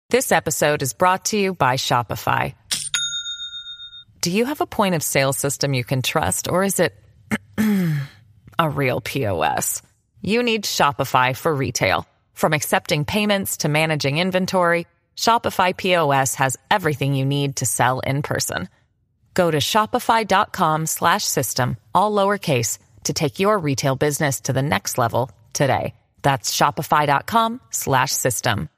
This episode is brought to you by Shopify. Do you have a point of sale system you can trust, or is it a real POS? You need Shopify for retail. From accepting payments to managing inventory, Shopify POS has everything you need to sell in person. Go to shopify.com/system, all lowercase, to take your retail business to the next level today. That's shopify.com/system.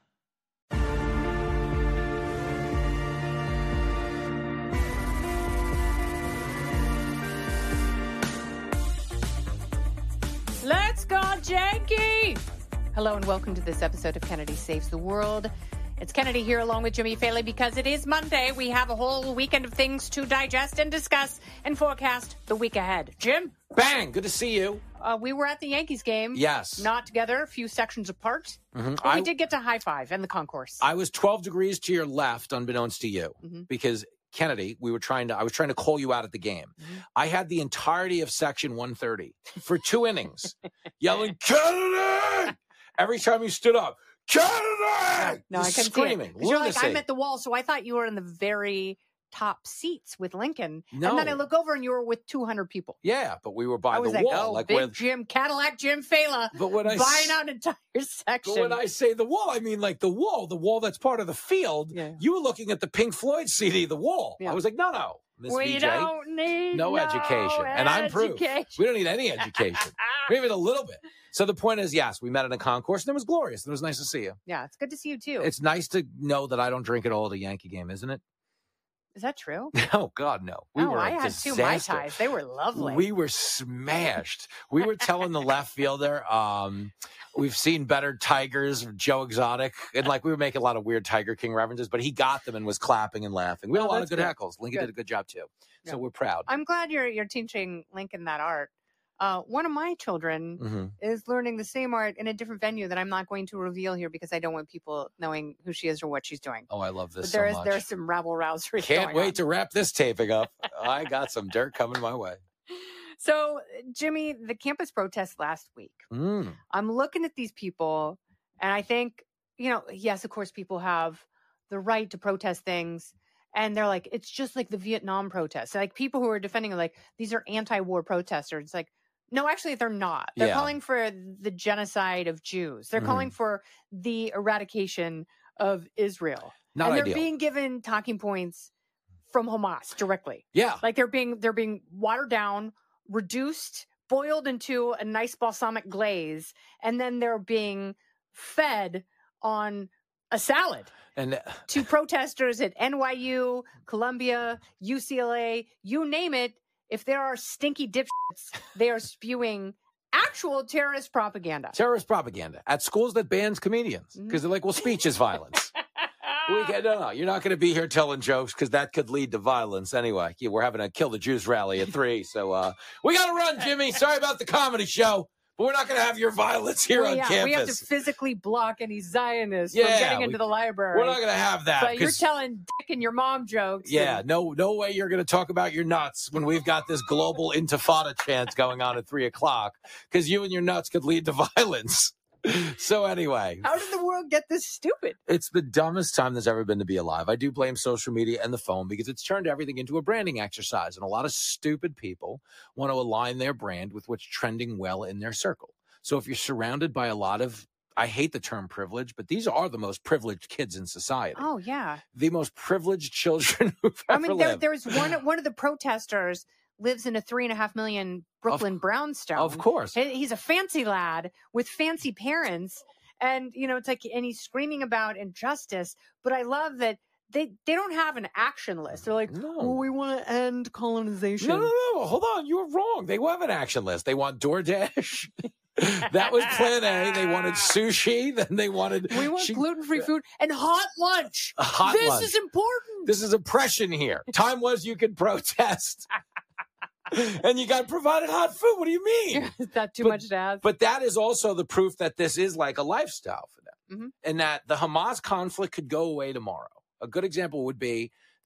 Let's go, Janky! Hello and welcome to this episode of Kennedy Saves the World. It's Kennedy here along with Jimmy Faley because it is Monday. We have a whole weekend of things to digest and discuss and forecast the week ahead. Jim? Bang! Good to see you. We were at the Yankees game. Yes. Not together, a few sections apart. Mm-hmm. But we did get to high five and the concourse. I was 12 degrees to your left, unbeknownst to you, because Kennedy, I was trying to call you out at the game. I had the entirety of section 130 for 2 innings, yelling, Kennedy! Every time you stood up, Kennedy! No, I couldn't screaming. See it. You're like, I'm at the wall, so I thought you were in the very top seats with Lincoln. No. And then I look over and you were with 200 people. Yeah, but we were by the like, wall. Oh, big Jim, Cadillac Jim Fela, buying out an entire section. But when I say the wall, I mean like the wall that's part of the field. Yeah. You were looking at the Pink Floyd CD, The Wall. Yeah. I was like, no, Miss we VJ, don't need no education. And I'm proof. We don't need any education. Maybe a little bit. So the point is, yes, we met in a concourse, and it was glorious. It was nice to see you. Yeah, it's good to see you, too. It's nice to know that I don't drink at all at a Yankee game, isn't it? Is that true? Oh, God, no. I had disaster. 2 Mai Tais. They were lovely. We were smashed. We were telling the left fielder, we've seen better Tigers, Joe Exotic. And, we were making a lot of weird Tiger King references, but he got them and was clapping and laughing. We had a lot of good heckles. Lincoln did a good job, too. So we're proud. I'm glad you're teaching Lincoln that art. One of my children is learning the same art in a different venue that I'm not going to reveal here because I don't want people knowing who she is or what she's doing. Oh, I love this so much. There's some rabble-rousery Can't wait to wrap this taping up. I got some dirt coming my way. So, Jimmy, the campus protest last week. I'm looking at these people, and I think, yes, of course, people have the right to protest things. And they're like, it's just like the Vietnam protests. Like, people who are defending are like, these are anti-war protesters. It's like, no, actually, they're not. They're calling for the genocide of Jews. They're calling for the eradication of Israel. Not and ideal. They're being given talking points from Hamas directly. Yeah. Like, they're being watered down, reduced, boiled into a nice balsamic glaze, and then they're being fed on a salad. And to protesters at NYU, Columbia, UCLA, you name it, if there are stinky dipshits, they are spewing actual terrorist propaganda. Terrorist propaganda at schools that bans comedians because they're like, well, speech is violence. No, you're not going to be here telling jokes because that could lead to violence. Anyway, we're having a Kill the Jews rally at 3, so we got to run, Jimmy. Sorry about the comedy show. But we're not going to have your violence here on campus. We have to physically block any Zionists from getting into the library. We're not going to have that. So you're telling dick and your mom jokes. Yeah, no way you're going to talk about your nuts when we've got this global intifada chant going on at 3 o'clock because you and your nuts could lead to violence. So anyway. How did the world get this stupid? It's the dumbest time there's ever been to be alive. I do blame social media and the phone because it's turned everything into a branding exercise. And a lot of stupid people want to align their brand with what's trending well in their circle. So if you're surrounded by a lot of, I hate the term privilege, but these are the most privileged kids in society. Oh, yeah. The most privileged children who've ever lived. There was one of the protesters lives in a $3.5 million Brooklyn brownstone. Of course. He's a fancy lad with fancy parents. And, it's like, and he's screaming about injustice. But I love that they don't have an action list. They're like, we want to end colonization. No. Hold on. You were wrong. They have an action list. They want DoorDash. That was plan A. They wanted sushi. Then they wanted... We want gluten-free food and hot lunch. This is important. This is oppression here. Time was you could protest. And you got provided hot food. What do you mean? Is that too much to ask? But that is also the proof that this is like a lifestyle for them. Mm-hmm. And that the Hamas conflict could go away tomorrow. A good example would be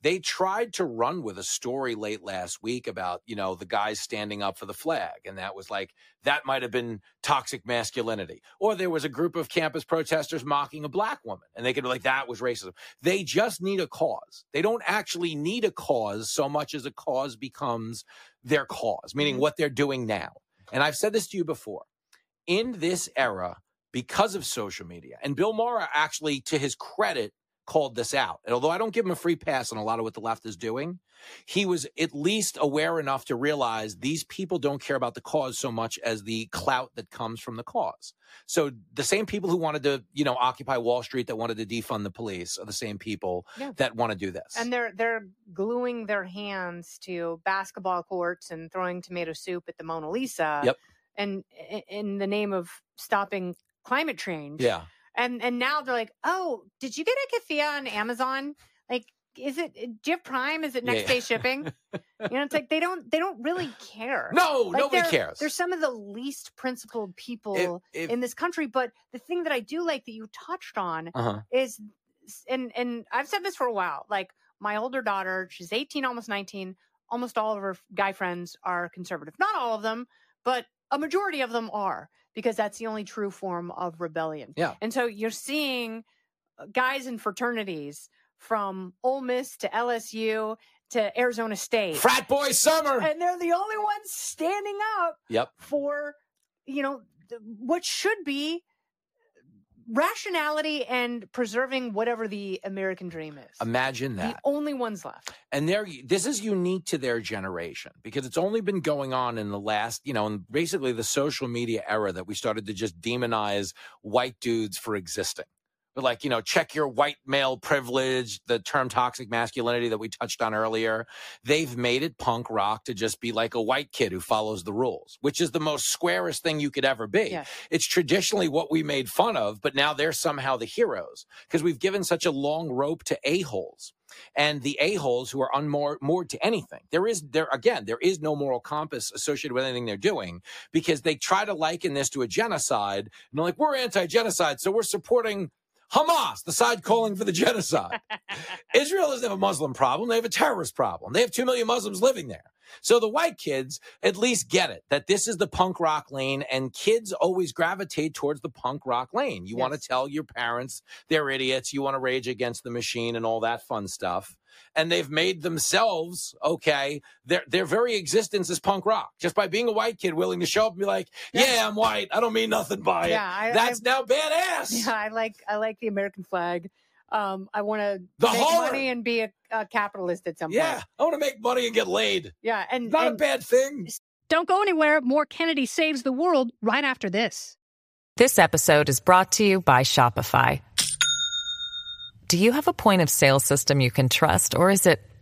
They tried to run with a story late last week about, the guys standing up for the flag. And that was like, that might have been toxic masculinity. Or there was a group of campus protesters mocking a black woman. And they could be like, that was racism. They just need a cause. They don't actually need a cause so much as a cause becomes their cause, meaning what they're doing now. And I've said this to you before. In this era, because of social media, and Bill Maher actually, to his credit, called this out. And although I don't give him a free pass on a lot of what the left is doing, he was at least aware enough to realize these people don't care about the cause so much as the clout that comes from the cause. So the same people who wanted to, occupy Wall Street, that wanted to defund the police, are the same people that want to do this. And they're gluing their hands to basketball courts and throwing tomato soup at the Mona Lisa. Yep. And in the name of stopping climate change. Yeah. And now they're like, oh, did you get a keffiyeh on Amazon? Like, do you have Prime? Is it next day shipping? It's like they don't really care. No, nobody cares. They're some of the least principled people in this country. But the thing that I do like that you touched on is, and I've said this for a while, like my older daughter, she's 18, almost 19. Almost all of her guy friends are conservative. Not all of them, but a majority of them are. Because that's the only true form of rebellion. Yeah. And so you're seeing guys in fraternities from Ole Miss to LSU to Arizona State. Frat boy summer. And they're the only ones standing up for, what should be rationality and preserving whatever the American dream is. Imagine that. The only ones left. And this is unique to their generation because it's only been going on in the last, in basically the social media era that we started to just demonize white dudes for existing. But like, check your white male privilege, the term toxic masculinity that we touched on earlier. They've made it punk rock to just be like a white kid who follows the rules, which is the most squarest thing you could ever be. Yes. It's traditionally what we made fun of, but now they're somehow the heroes because we've given such a long rope to a-holes. And the a-holes who are unmoored to anything. There is no moral compass associated with anything they're doing because they try to liken this to a genocide. And they're like, we're anti-genocide, so we're supporting Hamas, the side calling for the genocide. Israel doesn't have a Muslim problem. They have a terrorist problem. They have 2 million Muslims living there. So the white kids at least get it, that this is the punk rock lane, and kids always gravitate towards the punk rock lane. You want to tell your parents they're idiots. You want to rage against the machine and all that fun stuff. And they've made themselves, their very existence is punk rock. Just by being a white kid willing to show up and be like, yeah, I'm white. I don't mean nothing by it. That's now badass. Yeah, I like the American flag. I want to make money and be a capitalist at some point. Yeah, I want to make money and get laid. Yeah, and not a bad thing. Don't go anywhere. More Kennedy Saves the World right after this. This episode is brought to you by Shopify. Do you have a point of sale system you can trust, or is it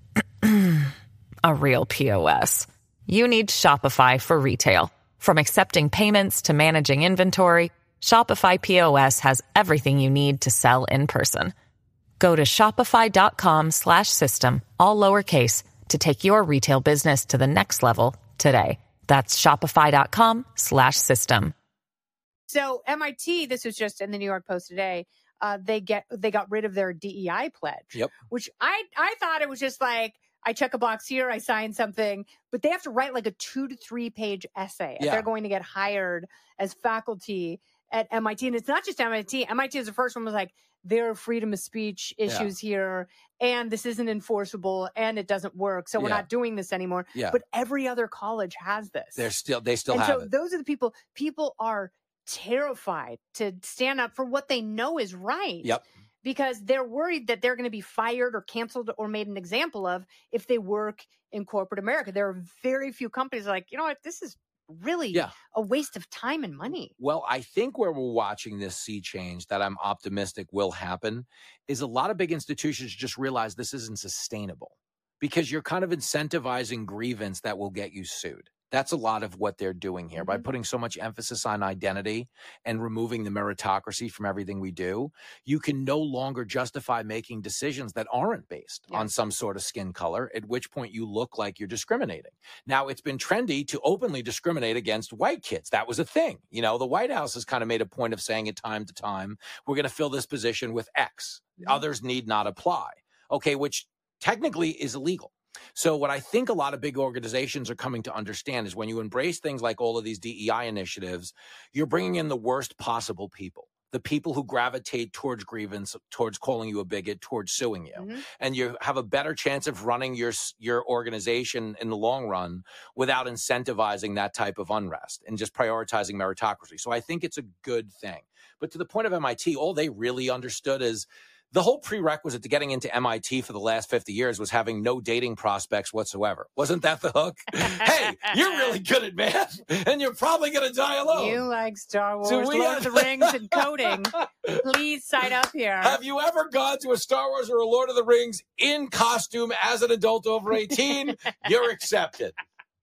a real POS? You need Shopify for retail. From accepting payments to managing inventory, Shopify POS has everything you need to sell in person. Go to shopify.com/system, all lowercase, to take your retail business to the next level today. That's shopify.com/system. So MIT, this was just in the New York Post today, they got rid of their DEI pledge, which I thought it was just like, I check a box here, I sign something, but they have to write like a 2 to 3 page essay if they're going to get hired as faculty at MIT. And it's not just MIT. MIT is the first one was like, there are freedom of speech issues here, and this isn't enforceable, and it doesn't work. So we're not doing this anymore. Yeah. But every other college has this. They still have so it. Those are the people are terrified to stand up for what they know is right. Yep. Because they're worried that they're going to be fired or canceled or made an example of if they work in corporate America. There are very few companies like, you know what, this is really a waste of time and money. Well, I think where we're watching this sea change that I'm optimistic will happen is a lot of big institutions just realize this isn't sustainable because you're kind of incentivizing grievance that will get you sued. That's a lot of what they're doing here. By putting so much emphasis on identity and removing the meritocracy from everything we do, you can no longer justify making decisions that aren't based on some sort of skin color, at which point you look like you're discriminating. Now, it's been trendy to openly discriminate against white kids. That was a thing. You know, the White House has kind of made a point of saying at time to time, we're going to fill this position with X. Others need not apply. Okay, which technically is illegal. So what I think a lot of big organizations are coming to understand is when you embrace things like all of these DEI initiatives, you're bringing in the worst possible people. The people who gravitate towards grievance, towards calling you a bigot, towards suing you. Mm-hmm. And you have a better chance of running your organization in the long run without incentivizing that type of unrest and just prioritizing meritocracy. So I think it's a good thing. But to the point of MIT, all they really understood is the whole prerequisite to getting into MIT for the last 50 years was having no dating prospects whatsoever. Wasn't that the hook? Hey, you're really good at math, and you're probably going to die alone. You like Star Wars, Lord of the Rings, and coding. Please sign up here. Have you ever gone to a Star Wars or a Lord of the Rings in costume as an adult over 18? You're accepted.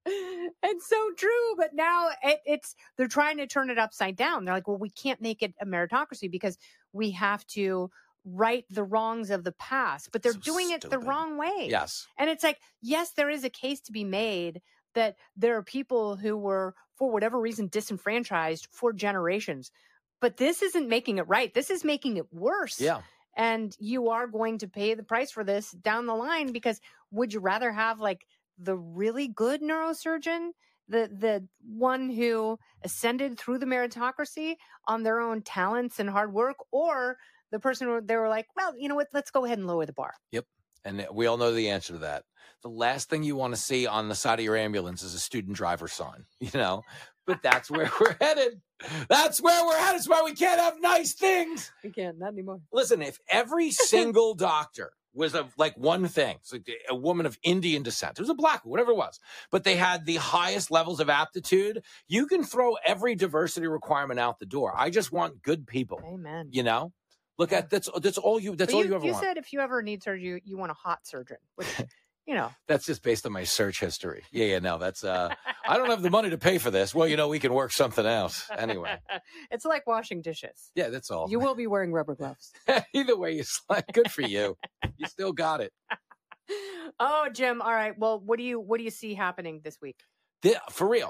It's so true, but now they're trying to turn it upside down. They're like, well, we can't make it a meritocracy because we have to right the wrongs of the past, but they're doing it the wrong way. Yes. And it's like, yes, there is a case to be made that there are people who were, for whatever reason, disenfranchised for generations, but this isn't making it right. This is making it worse. Yeah. And you are going to pay the price for this down the line, because would you rather have like the really good neurosurgeon, the one who ascended through the meritocracy on their own talents and hard work, or the person who they were like, well, you know what, let's go ahead and lower the bar? Yep. And we all know the answer to that. The last thing you want to see on the side of your ambulance is a student driver sign, but that's where we're headed. That's where we're headed. It's why we can't have nice things. We can't, not anymore. Listen, if every single doctor was one thing, so a woman of Indian descent, it was a black one, whatever it was, but they had the highest levels of aptitude, you can throw every diversity requirement out the door. I just want good people. Amen. Look at that's all you ever want. You said if you ever need surgery, you want a hot surgeon, which that's just based on my search history. No, that's I don't have the money to pay for this. Well, we can work something out anyway. It's like washing dishes. Yeah, that's all. You will be wearing rubber gloves. Either way, it's like good for you. You still got it. Oh, Jim. All right. Well, what do you see happening this week? For real.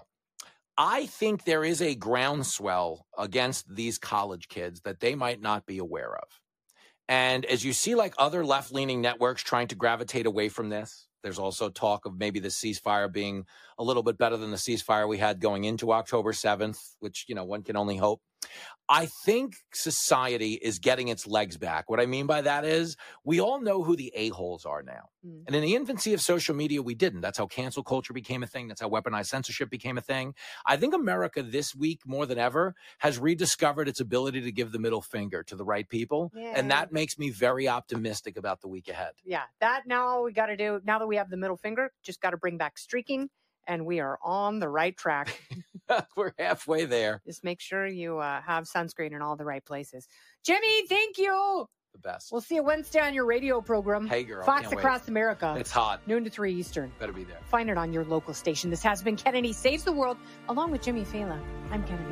I think there is a groundswell against these college kids that they might not be aware of. And as you see, like other left-leaning networks trying to gravitate away from this, there's also talk of maybe the ceasefire being a little bit better than the ceasefire we had going into October 7th, which, one can only hope. I think society is getting its legs back. What I mean by that is we all know who the a-holes are now. Mm. And in the infancy of social media, we didn't. That's how cancel culture became a thing. That's how weaponized censorship became a thing. I think America this week, more than ever, has rediscovered its ability to give the middle finger to the right people. Yeah. And that makes me very optimistic about the week ahead. Yeah, that now all we got to do, now that we have the middle finger, just got to bring back streaking. And we are on the right track. We're halfway there. Just make sure you have sunscreen in all the right places. Jimmy, thank you. The best. We'll see you Wednesday on your radio program. Hey, girl. Fox Across America. It's hot. Noon to 3 Eastern. Better be there. Find it on your local station. This has been Kennedy Saves the World, along with Jimmy Fela. I'm Kennedy.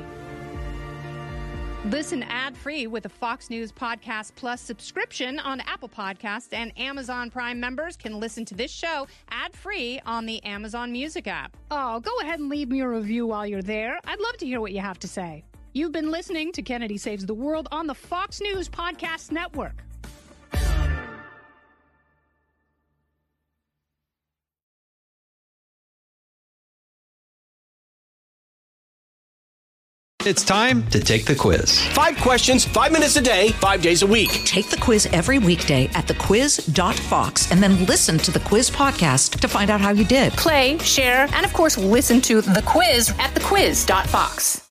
Listen ad-free with a Fox News Podcast Plus subscription on Apple Podcasts, and Amazon Prime members can listen to this show ad-free on the Amazon Music app. Oh, go ahead and leave me a review while you're there. I'd love to hear what you have to say. You've been listening to Kennedy Saves the World on the Fox News Podcast Network. It's time to take the quiz. 5 questions, 5 minutes a day, 5 days a week. Take the quiz every weekday at thequiz.fox and then listen to the quiz podcast to find out how you did. Play, share, and of course, listen to The Quiz at thequiz.fox.